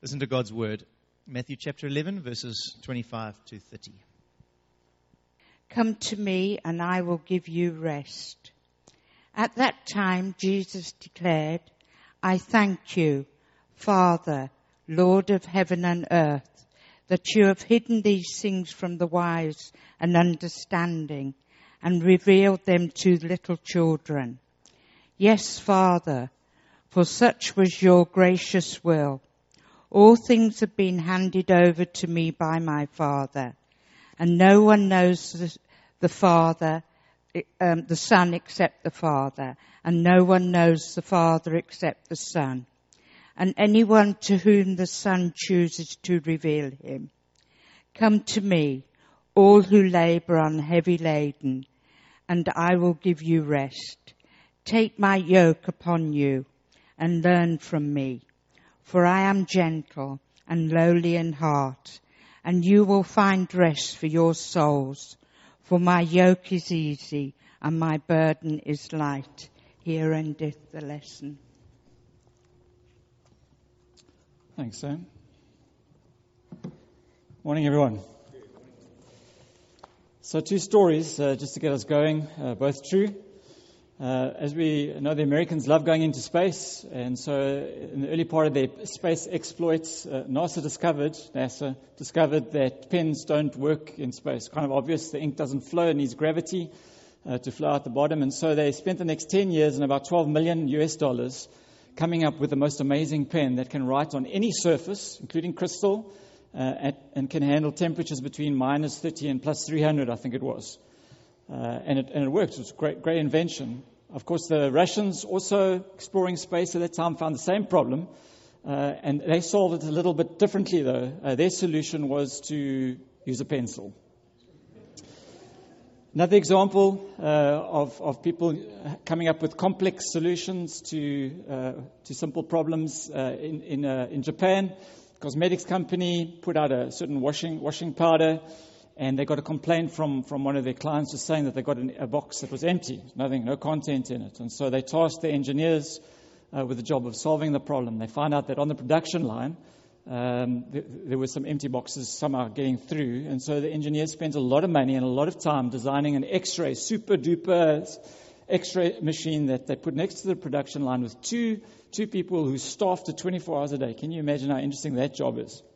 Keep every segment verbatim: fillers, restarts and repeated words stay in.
Listen to God's word. Matthew chapter eleven, verses twenty-five to thirty. Come to me and I will give you rest. At that time, Jesus declared, I thank you, Father, Lord of heaven and earth, that you have hidden these things from the wise and understanding and revealed them to little children. Yes, Father, for such was your gracious will. All things have been handed over to me by my Father, and no one knows the, the Father, um, the Son except the Father, and no one knows the Father except the Son, and anyone to whom the Son chooses to reveal him. Come to me, all who labour and heavy laden, and I will give you rest. Take my yoke upon you and learn from me. For I am gentle and lowly in heart, and you will find rest for your souls. For my yoke is easy and my burden is light. Here endeth the lesson. Thanks, Sam. Morning, everyone. So two stories uh, just to get us going, uh, both true. Uh, as we know, the Americans love going into space, and so in the early part of their space exploits, uh, NASA discovered, NASA discovered that pens don't work in space. Kind of obvious, the ink doesn't flow, it needs gravity uh, to flow out the bottom, and so they spent the next ten years and about twelve million U S dollars coming up with the most amazing pen that can write on any surface, including crystal, uh, at, and can handle temperatures between minus thirty and plus three hundred, I think it was. Uh, and, it, and it worked. It was a great, great invention. Of course, the Russians, also exploring space at that time, found the same problem. Uh, and they solved it a little bit differently, though. Uh, their solution was to use a pencil. Another example uh, of, of people coming up with complex solutions to uh, to simple problems. Uh, in in, uh, in Japan, a cosmetics company put out a certain washing washing powder, and they got a complaint from, from one of their clients just saying that they got an, a box that was empty, nothing, no content in it. And so they tasked the engineers uh, with the job of solving the problem. They found out that on the production line, um, th- there were some empty boxes somehow getting through. And so the engineers spent a lot of money and a lot of time designing an X-ray, super duper X-ray machine that they put next to the production line with two two people who staffed it twenty-four hours a day. Can you imagine how interesting that job is?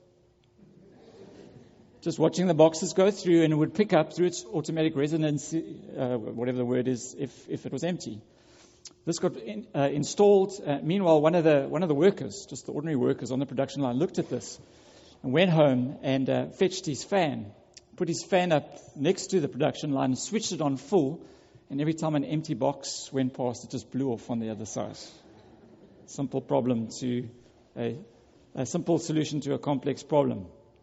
Just watching the boxes go through, and it would pick up through its automatic resonance, uh, whatever the word is, if, if it was empty. This got in, uh, installed. Uh, meanwhile, one of the one of the workers, just the ordinary workers on the production line, looked at this and went home and uh, fetched his fan, put his fan up next to the production line, and switched it on full. And every time an empty box went past, it just blew off on the other side. Simple problem to a, a simple solution to a complex problem.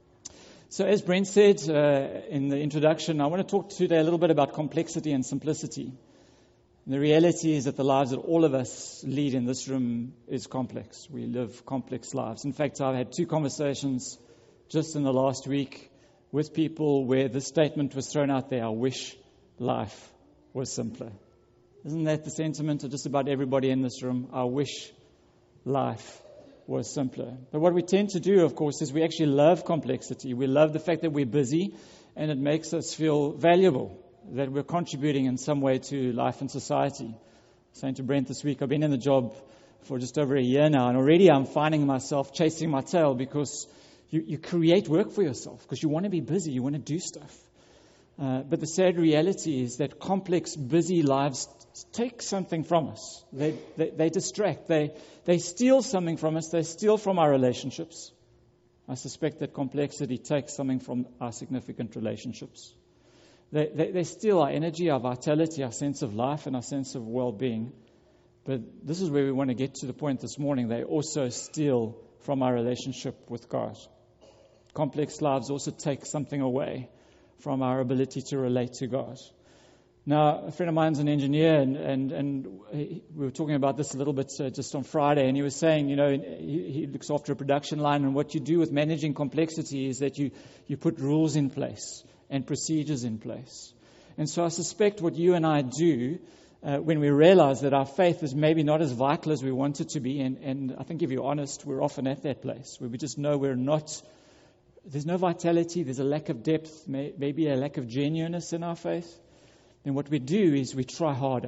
So as Brent said uh, in the introduction, I want to talk today a little bit about complexity and simplicity. And the reality is that the lives that all of us lead in this room is complex. We live complex lives. In fact, I've had two conversations just in the last week with people where this statement was thrown out there: I wish life was simpler. Isn't that the sentiment of just about everybody in this room? I wish life was simpler. But what we tend to do, of course, is we actually love complexity. We love the fact that we're busy, and it makes us feel valuable, that we're contributing in some way to life and society. I was saying to Brent this week, I've been in the job for just over a year now, and already I'm finding myself chasing my tail because you, you create work for yourself because you want to be busy, you want to do stuff. Uh, but the sad reality is that complex, busy lives take something from us. They, they, they distract. They, they steal something from us. They steal from our relationships. I suspect that complexity takes something from our significant relationships. They, they, they steal our energy, our vitality, our sense of life, and our sense of well-being. But this is where we want to get to the point this morning. They also steal from our relationship with God. Complex lives also take something away from our ability to relate to God. Now, a friend of mine is an engineer, and, and, and he, we were talking about this a little bit uh, just on Friday, and he was saying, you know, he, he looks after a production line, and what you do with managing complexity is that you, you put rules in place and procedures in place. And so I suspect what you and I do uh, when we realize that our faith is maybe not as vital as we want it to be. And, and I think if you're honest, we're often at that place where we just know we're not, there's no vitality, there's a lack of depth, may, maybe a lack of genuineness in our faith. Then what we do is we try harder.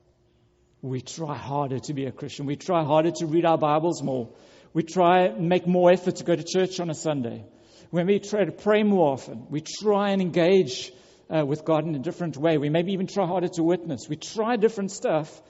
We try harder to be a Christian. We try harder to read our Bibles more. We try and make more effort to go to church on a Sunday. When we try to pray more often, we try and engage uh, with God in a different way. We maybe even try harder to witness. We try different stuff,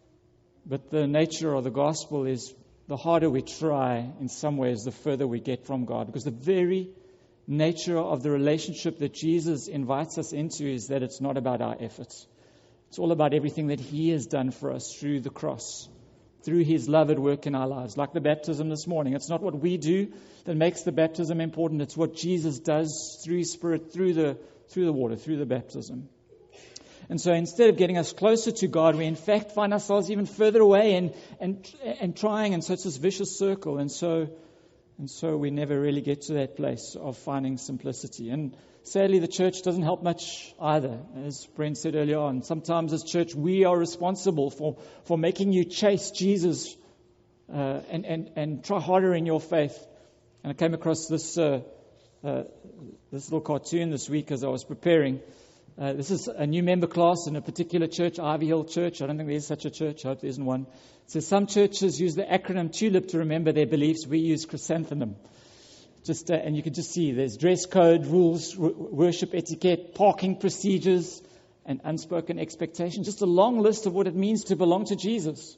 but the nature of the gospel is the harder we try, in some ways, the further we get from God. Because the very nature of the relationship that Jesus invites us into is that it's not about our efforts. It's all about everything that He has done for us through the cross, through His love at work in our lives, like the baptism this morning. It's not what we do that makes the baptism important. It's what Jesus does through His Spirit, through the through the water, through the baptism. And so instead of getting us closer to God, we in fact find ourselves even further away and and and trying, and so it's this vicious circle. And so and so we never really get to that place of finding simplicity. And sadly, the church doesn't help much either, as Brent said earlier on. Sometimes as church, we are responsible for, for making you chase Jesus uh, and, and, and try harder in your faith. And I came across this uh, uh, this little cartoon this week as I was preparing. Uh, this is a new member class in a particular church, Ivy Hill Church. I don't think there's such a church. I hope there isn't one. So some churches use the acronym TULIP to remember their beliefs. We use chrysanthemum. Just uh, and you can just see there's dress code, rules, w- worship etiquette, parking procedures, and unspoken expectations. Just a long list of what it means to belong to Jesus.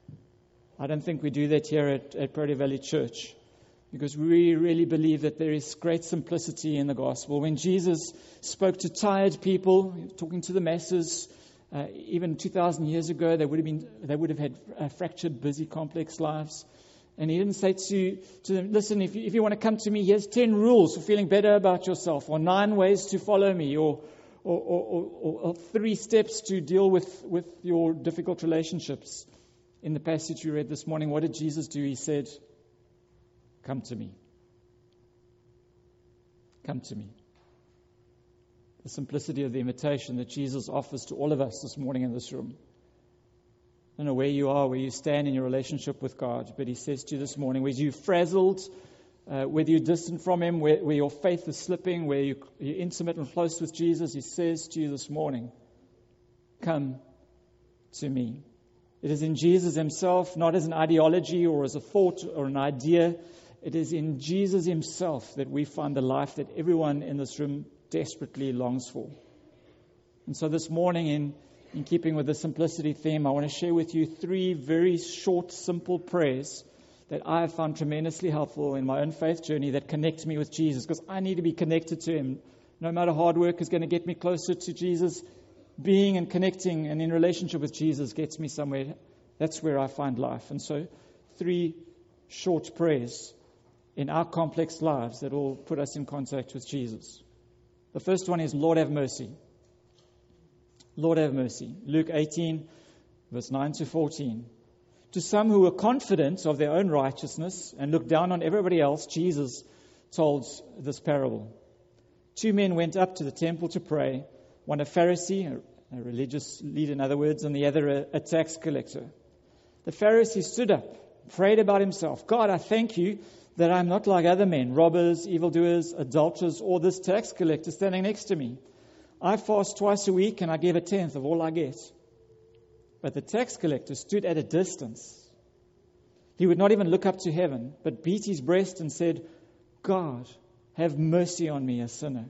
I don't think we do that here at, at Prairie Valley Church, because we really believe that there is great simplicity in the gospel. When Jesus spoke to tired people, talking to the masses, uh, even two thousand years ago, they would have been they would have had uh, fractured, busy, complex lives. And He didn't say to, to them, listen, if you, if you want to come to me, here's ten rules for feeling better about yourself, or nine ways to follow me, or or, or, or, or three steps to deal with, with your difficult relationships. In the passage we read this morning, what did Jesus do? He said, come to me. Come to me. The simplicity of the invitation that Jesus offers to all of us this morning in this room. I don't know where you are, where you stand in your relationship with God, but He says to you this morning, whether you're frazzled, uh, whether you're distant from Him, where, where your faith is slipping, where you, you're intimate and close with Jesus, He says to you this morning, come to me. It is in Jesus Himself, not as an ideology or as a thought or an idea. It is in Jesus Himself that we find the life that everyone in this room desperately longs for. And so this morning, in In keeping with the simplicity theme, I want to share with you three very short, simple prayers that I have found tremendously helpful in my own faith journey that connect me with Jesus, because I need to be connected to Him. No matter hard work is going to get me closer to Jesus, being and connecting and in relationship with Jesus gets me somewhere. That's where I find life. And so three short prayers in our complex lives that will put us in contact with Jesus. The first one is, Lord, have mercy. Lord, have mercy. Luke eighteen, verse nine to fourteen. To some who were confident of their own righteousness and looked down on everybody else, Jesus told this parable. Two men went up to the temple to pray, one a Pharisee, a religious leader in other words, and the other a, a tax collector. The Pharisee stood up, prayed about himself. God, I thank you that I'm not like other men, robbers, evildoers, adulterers, or this tax collector standing next to me. I fast twice a week and I give a tenth of all I get. But the tax collector stood at a distance. He would not even look up to heaven, but beat his breast and said, God, have mercy on me, a sinner.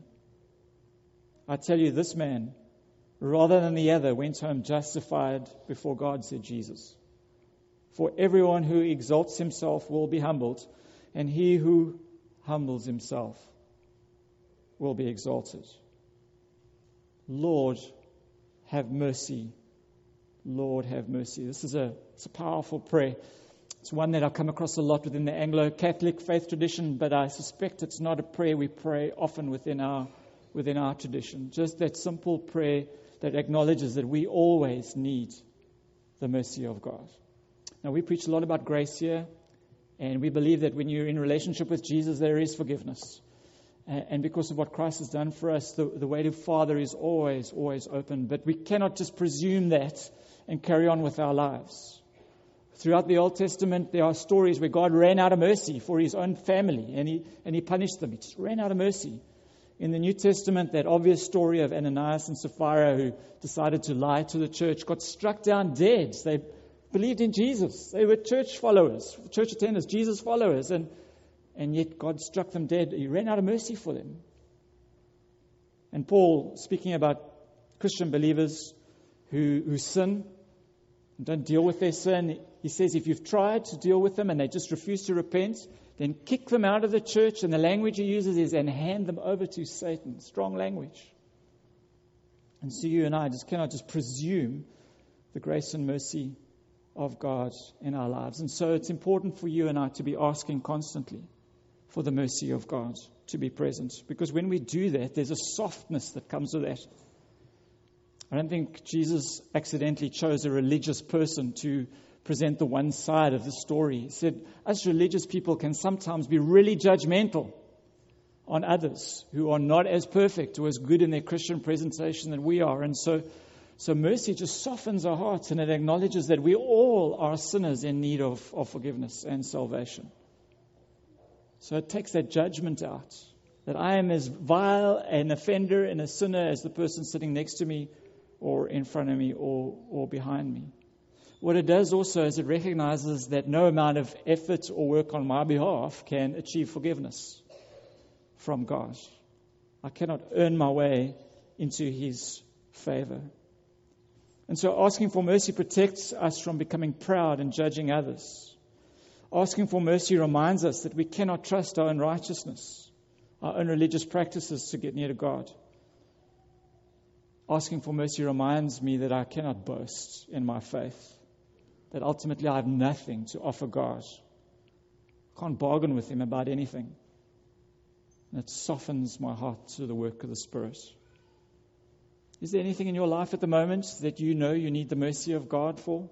I tell you, this man, rather than the other, went home justified before God, said Jesus. For everyone who exalts himself will be humbled, and he who humbles himself will be exalted. Lord, have mercy. Lord, have mercy. This is a, it's a powerful prayer. It's one that I've come across a lot within the Anglo-Catholic faith tradition, but I suspect it's not a prayer we pray often within our within our tradition. Just that simple prayer that acknowledges that we always need the mercy of God. Now, we preach a lot about grace here, and we believe that when you're in relationship with Jesus, there is forgiveness. And because of what Christ has done for us, the, the way to Father is always, always open. But we cannot just presume that and carry on with our lives. Throughout the Old Testament, there are stories where God ran out of mercy for his own family, and he, and he punished them. He just ran out of mercy. In the New Testament, that obvious story of Ananias and Sapphira who decided to lie to the church got struck down dead. They believed in Jesus. They were church followers, church attenders, Jesus followers, and, and yet God struck them dead. He ran out of mercy for them. And Paul, speaking about Christian believers who, who sin and don't deal with their sin, he says if you've tried to deal with them and they just refuse to repent, then kick them out of the church. And the language he uses is, and hand them over to Satan. Strong language. And so you and I just cannot just presume the grace and mercy of God in our lives. And so it's important for you and I to be asking constantly for the mercy of God to be present. Because when we do that, there's a softness that comes with that. I don't think Jesus accidentally chose a religious person to present the one side of the story. He said, us religious people can sometimes be really judgmental on others who are not as perfect or as good in their Christian presentation than we are. And so, so mercy just softens our hearts, and it acknowledges that we all are sinners in need of, of forgiveness and salvation. So it takes that judgment out, that I am as vile an offender and a sinner as the person sitting next to me or in front of me or, or behind me. What it does also is it recognizes that no amount of effort or work on my behalf can achieve forgiveness from God. I cannot earn my way into his favor. And so asking for mercy protects us from becoming proud and judging others. Asking for mercy reminds us that we cannot trust our own righteousness, our own religious practices to get near to God. Asking for mercy reminds me that I cannot boast in my faith, that ultimately I have nothing to offer God. I can't bargain with him about anything. And it softens my heart to the work of the Spirit. Is there anything in your life at the moment that you know you need the mercy of God for?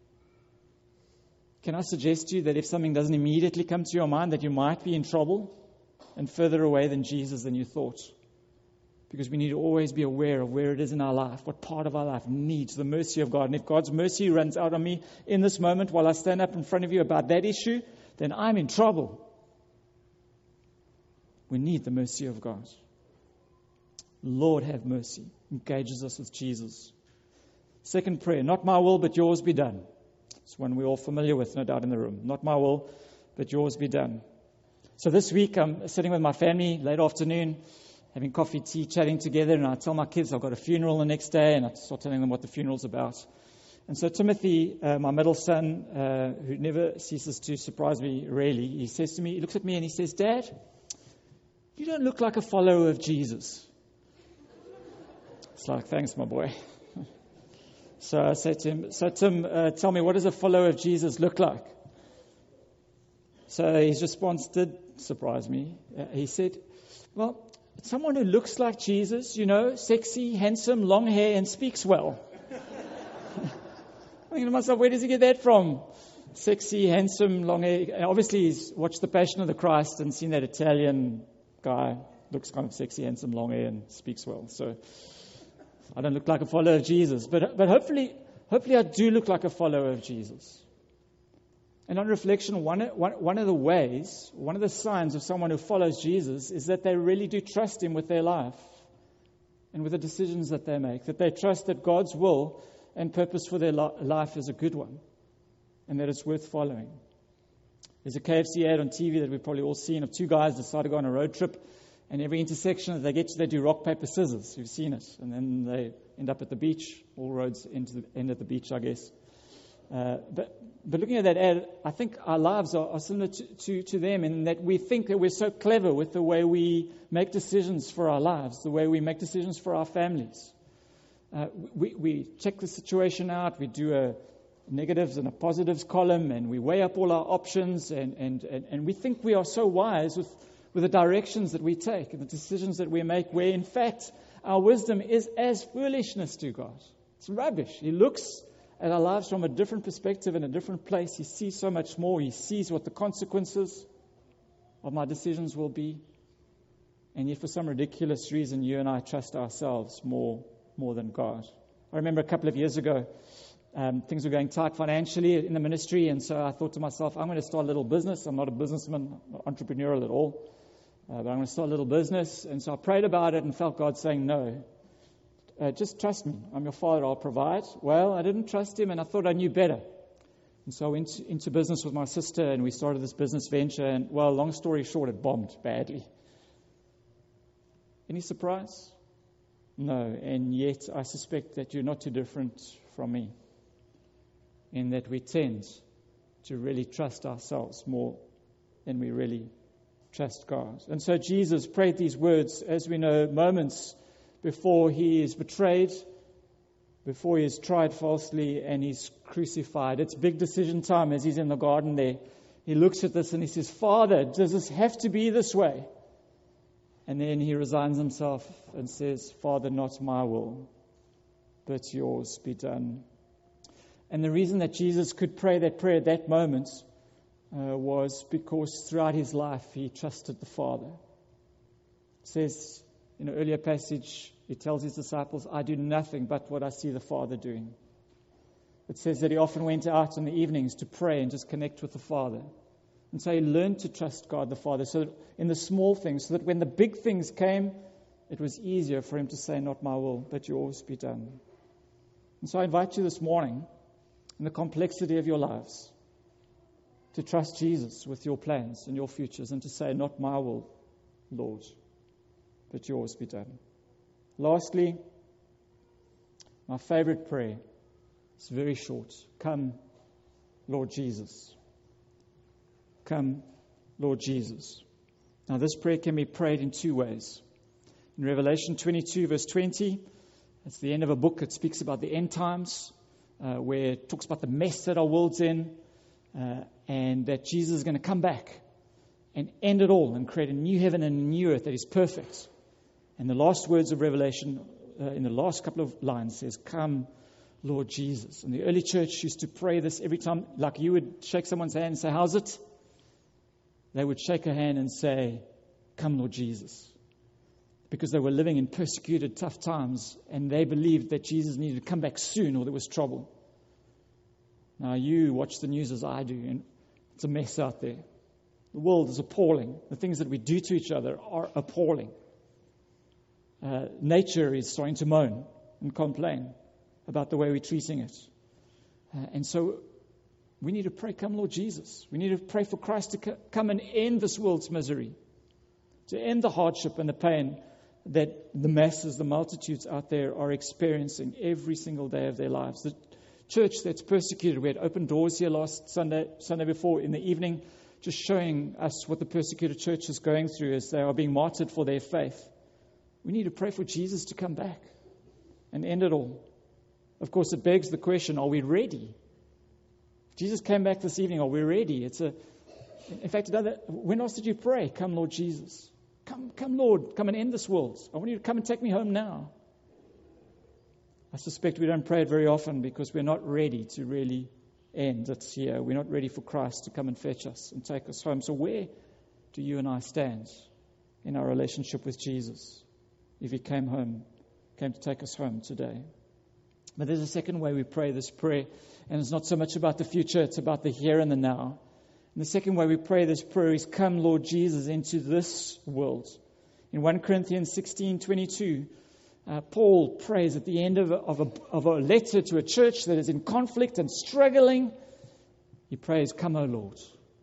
Can I suggest to you that if something doesn't immediately come to your mind, that you might be in trouble and further away than Jesus than you thought? Because we need to always be aware of where it is in our life, what part of our life needs the mercy of God. And if God's mercy runs out on me in this moment while I stand up in front of you about that issue, then I'm in trouble. We need the mercy of God. Lord, have mercy. Engages us with Jesus. Second prayer, not my will, but yours be done. It's one we're all familiar with, no doubt, in the room. Not my will, but yours be done. So this week, I'm sitting with my family, late afternoon, having coffee, tea, chatting together, and I tell my kids I've got a funeral the next day, and I start telling them what the funeral's about. And so Timothy, uh, my middle son, uh, who never ceases to surprise me really, he says to me, he looks at me and he says, Dad, you don't look like a follower of Jesus. It's like, thanks, my boy. So I say to him, so Tim, uh, tell me, what does a follower of Jesus look like? So his response did surprise me. Uh, he said, well, someone who looks like Jesus, you know, sexy, handsome, long hair, and speaks well. I'm thinking to myself, where does he get that from? Sexy, handsome, long hair. And obviously, he's watched The Passion of the Christ and seen that Italian guy looks kind of sexy, handsome, long hair, and speaks well. So I don't look like a follower of Jesus, but but hopefully, hopefully, I do look like a follower of Jesus. And on reflection, one, one, one of the ways, one of the signs of someone who follows Jesus is that they really do trust him with their life and with the decisions that they make, that they trust that God's will and purpose for their li- life is a good one and that it's worth following. There's a K F C ad on T V that we've probably all seen of two guys decide to go on a road trip, and every intersection that they get to, they do rock, paper, scissors. You've seen it. And then they end up at the beach. All roads end, to the, end at the beach, I guess. Uh, but But looking at that ad, I think our lives are, are similar to, to, to them in that we think that we're so clever with the way we make decisions for our lives, the way we make decisions for our families. Uh, we, we check the situation out, we do a negatives and a positives column, and we weigh up all our options, and, and, and, and we think we are so wise with, with the directions that we take and the decisions that we make, where in fact our wisdom is as foolishness to God. It's rubbish. He looks at our lives from a different perspective, in a different place. He sees so much more. He sees what the consequences of my decisions will be. And yet for some ridiculous reason, you and I trust ourselves more, more than God. I remember a couple of years ago, Um, things were going tight financially in the ministry, and so I thought to myself, I'm going to start a little business. I'm not a businessman, not entrepreneurial at all, uh, but I'm going to start a little business. And so I prayed about it and felt God saying, no, uh, just trust me. I'm your father, I'll provide. Well, I didn't trust him, and I thought I knew better. And so I went into business with my sister, and we started this business venture, and, well, long story short, it bombed badly. Any surprise? No, and yet I suspect that you're not too different from me, in that we tend to really trust ourselves more than we really trust God. And so Jesus prayed these words, as we know, moments before he is betrayed, before he is tried falsely and he's crucified. It's big decision time as he's in the garden there. He looks at this and he says, Father, does this have to be this way? And then he resigns himself and says, Father, not my will, but yours be done. And the reason that Jesus could pray that prayer at that moment uh, was because throughout his life he trusted the Father. It says in an earlier passage, he tells his disciples, I do nothing but what I see the Father doing. It says that he often went out in the evenings to pray and just connect with the Father. And so he learned to trust God the Father, so that in the small things, so that when the big things came, it was easier for him to say, not my will, but yours be done. And so I invite you this morning, in the complexity of your lives, to trust Jesus with your plans and your futures and to say, not my will, Lord, but yours be done. Lastly, my favorite prayer is very short. Come, Lord Jesus. Come, Lord Jesus. Now this prayer can be prayed in two ways. In Revelation twenty-two, verse twenty, it's the end of a book that speaks about the end times. Uh, where it talks about the mess that our world's in, uh, and that Jesus is going to come back and end it all and create a new heaven and a new earth that is perfect. And the last words of Revelation, uh, in the last couple of lines, says, come, Lord Jesus. And the early church used to pray this every time, like you would shake someone's hand and say, how's it? They would shake a hand and say, come, Lord Jesus. Because they were living in persecuted, tough times, and they believed that Jesus needed to come back soon or there was trouble. Now you watch the news as I do, and it's a mess out there. The world is appalling. The things that we do to each other are appalling. Uh, nature is starting to moan and complain about the way we're treating it. Uh, and so we need to pray, come Lord Jesus. We need to pray for Christ to co- come and end this world's misery, to end the hardship and the pain that the masses, the multitudes out there are experiencing every single day of their lives. The church that's persecuted, we had open doors here last Sunday, Sunday before in the evening, just showing us what the persecuted church is going through as they are being martyred for their faith. We need to pray for Jesus to come back and end it all. Of course, it begs the question, are we ready? If Jesus came back this evening, are we ready? It's a, in fact, another, when else did you pray? Come, Lord Jesus. Come, come, Lord, come and end this world. I want you to come and take me home now. I suspect we don't pray it very often because we're not ready to really end it here. We're not ready for Christ to come and fetch us and take us home. So where do you and I stand in our relationship with Jesus if he came home, came to take us home today? But there's a second way we pray this prayer, and it's not so much about the future, it's about the here and the now. And the second way we pray this prayer is, come, Lord Jesus, into this world. In First Corinthians sixteen twenty-two, uh, Paul prays at the end of a, of, a, of a letter to a church that is in conflict and struggling. He prays, come, O Lord.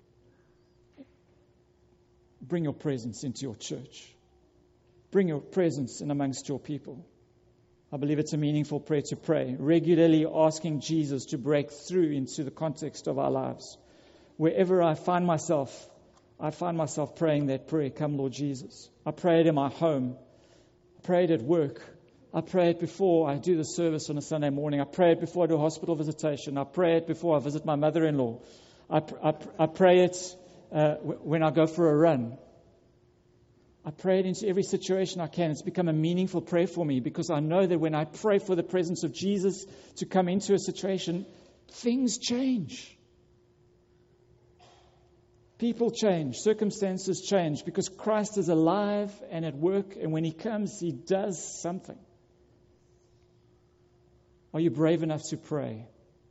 Bring your presence into your church. Bring your presence in amongst your people. I believe it's a meaningful prayer to pray, regularly asking Jesus to break through into the context of our lives. Wherever I find myself, I find myself praying that prayer, come Lord Jesus. I pray it in my home. I pray it at work. I pray it before I do the service on a Sunday morning. I pray it before I do a hospital visitation. I pray it before I visit my mother-in-law. I, I, I pray it uh, w- when I go for a run. I pray it into every situation I can. It's become a meaningful prayer for me because I know that when I pray for the presence of Jesus to come into a situation, things change. People change, circumstances change, because Christ is alive and at work, and when he comes, he does something. Are you brave enough to pray?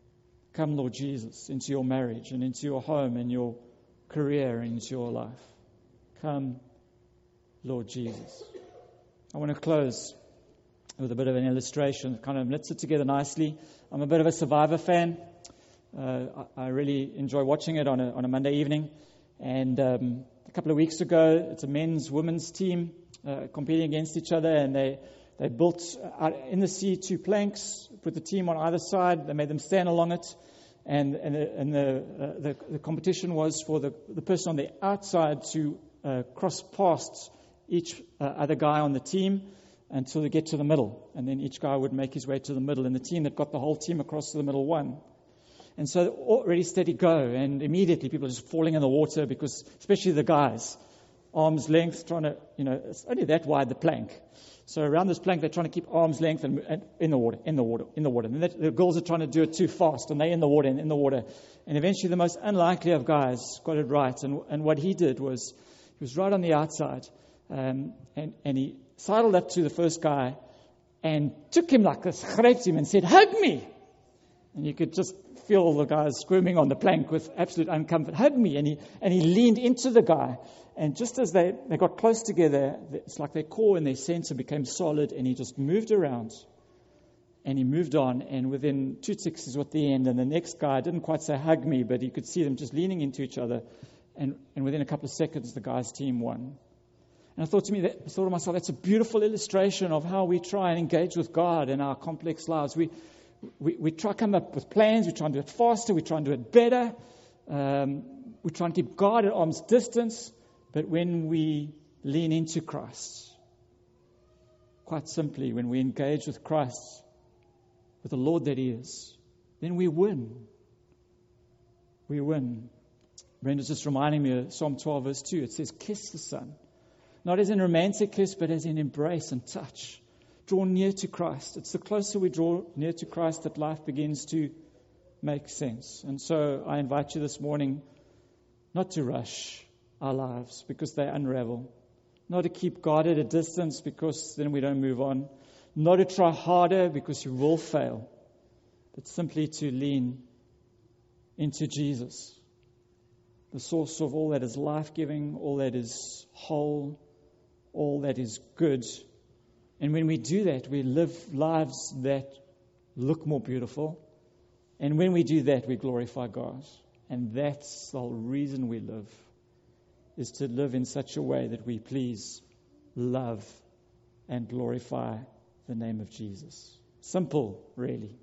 Come, Lord Jesus, into your marriage and into your home and your career and into your life. Come, Lord Jesus. I want to close with a bit of an illustration, kind of knits it together nicely. I'm a bit of a Survivor fan. Uh, I, I really enjoy watching it on a, on a Monday evening. And um, a couple of weeks ago, it's a men's, women's team uh, competing against each other, and they they built out in the sea two planks, put the team on either side. They made them stand along it, and and, the, and the, uh, the the competition was for the the person on the outside to uh, cross past each uh, other guy on the team until they get to the middle, and then each guy would make his way to the middle, and the team that got the whole team across to the middle won. And so already steady go, and immediately people are just falling in the water because, especially the guys, arm's length, trying to, you know, it's only that wide, the plank. So around this plank, they're trying to keep arm's length and, and in the water, in the water, in the water. And that, the girls are trying to do it too fast, and they're in the water and in the water. And eventually the most unlikely of guys got it right. And, and what he did was, he was right on the outside, um, and, and he sidled up to the first guy and took him like this, grabbed him and said, "Hug me." And you could just feel the guys squirming on the plank with absolute uncomfort. "Hug me." And he, and he leaned into the guy. And just as they, they got close together, it's like their core and their center became solid, and he just moved around. And he moved on, and within two ticks is what the end. And the next guy didn't quite say "hug me," but you could see them just leaning into each other. And, and within a couple of seconds, the guy's team won. And I thought to me, that, I thought to myself, that's a beautiful illustration of how we try and engage with God in our complex lives. We We, we try to come up with plans. We try and do it faster. We try and do it better. Um, we try and keep God at arm's distance. But when we lean into Christ, quite simply, when we engage with Christ, with the Lord that He is, then we win. We win. Brenda's just reminding me of Psalm twelve, verse two. It says, "Kiss the Son." Not as in romantic kiss, but as in embrace and touch. Draw near to Christ. It's the closer we draw near to Christ that life begins to make sense. And so I invite you this morning not to rush our lives because they unravel. Not to keep God at a distance because then we don't move on. Not to try harder because you will fail. But simply to lean into Jesus, the source of all that is life-giving, all that is whole, all that is good. And when we do that, we live lives that look more beautiful. And when we do that, we glorify God. And that's the whole reason we live, is to live in such a way that we please, love, and glorify the name of Jesus. Simple, really.